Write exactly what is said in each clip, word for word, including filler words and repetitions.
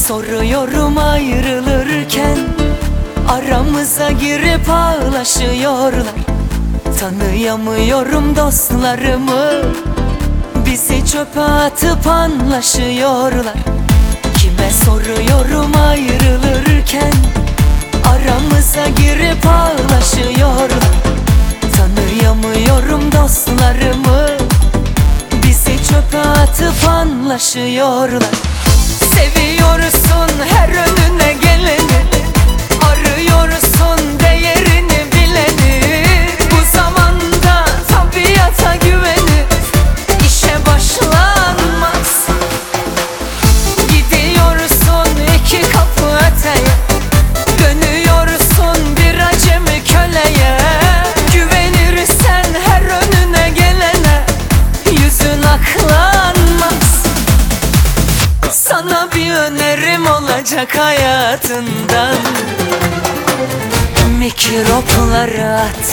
soruyorum ayrılırken, aramıza girip ağlaşıyorlar. Tanıyamıyorum dostlarımı, bizi çöpe atıp anlaşıyorlar. Kime soruyorum ayrılırken, aramıza girip ağlaşıyorlar. Tanıyamıyorum dostlarımı, bizi çöpe atıp anlaşıyorlar. Seviyorsun her önüne geleni, arıyorsun değerini bileni. Bu zamanda tabiata güvenip işe başlanmaz. Gidiyorsun iki kapı öteye, dönüyorsun bir acemi köleye. Güvenirsen her önüne gelene, yüzün aklanmaz. Sana bir önerim olacak hayatından, mikropları at.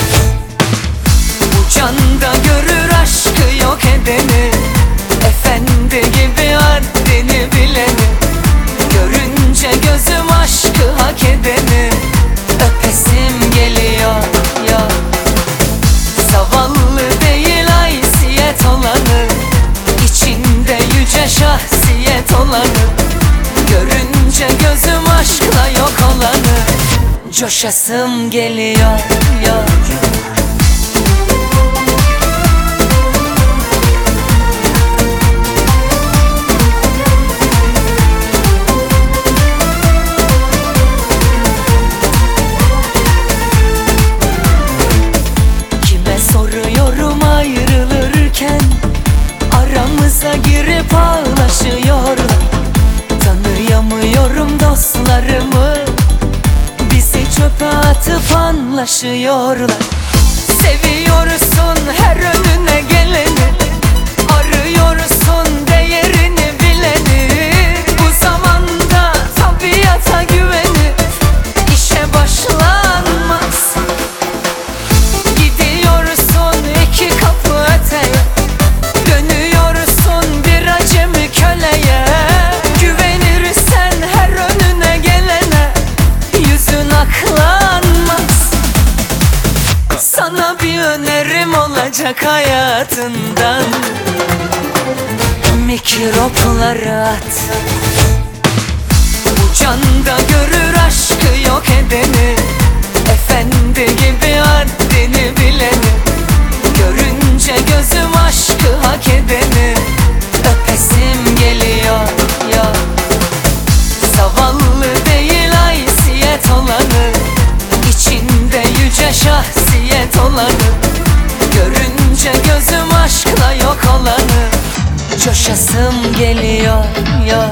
Bu canda görür aşkı yok edeni, efendi gibi haddini bileni. Görünce gözüm aşkı hak edeni, öpesim geliyor ya. Zavallı değil haysiyet olanı, içinde yüce şahsiyet olanı. Görünce gözüm aşkla yok olanı, coşasım geliyor ya. Kime soruyorum ayrılırken, aramıza girip ağlaşıyorlar. Tanıyamıyorum dostlarımı, bizi çöpe atıp anlaşıyorlar. Seviyorsun her önüne geleni, arıyorsun değerini bileni. Bu zamanda tabiata güvenip işe başlanmaz. Gidiyorsun iki kapı öteye, dönüyorsun bir acemi köleye. Güvenirsen her önüne gelene, yüzün aklanmaz. Sana bir önerim olacak hayatından, mikropları at. Bu canda görür aşkı yok edeni, efendi gibi haddini bileni. Görünce gözüm aşkı hak edeni, öpesim geliyor ya. Zavallı değil haysiyet olanı, içinde yüce şahsiyet olanı. Görünce gözüm aşkla yok olanı, coşasım geliyor ya.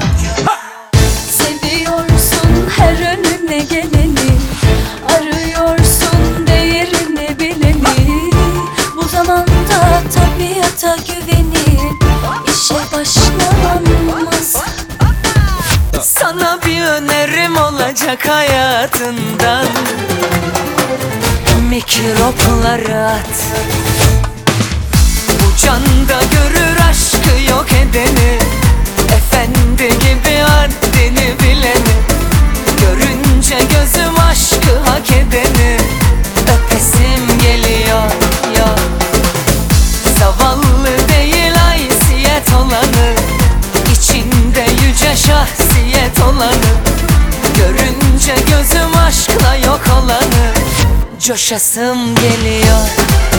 Seviyorsun her önüne geleni, arıyorsun değerini bileni. Bu zamanda tabiata güvenip işe başlanmaz. Sana bir önerim olacak hayatından, mikropları at. Bu canda görür aşkı yok edeni, efendi gibi haddini bileni. Görünce gözüm aşkı hak edeni, öpesim geliyor ya. Zavallı değil haysiyet olanı, içinde yüce şahsiyet olanı. Görünce gözüm aşkla yok olanı, coşasım geliyor.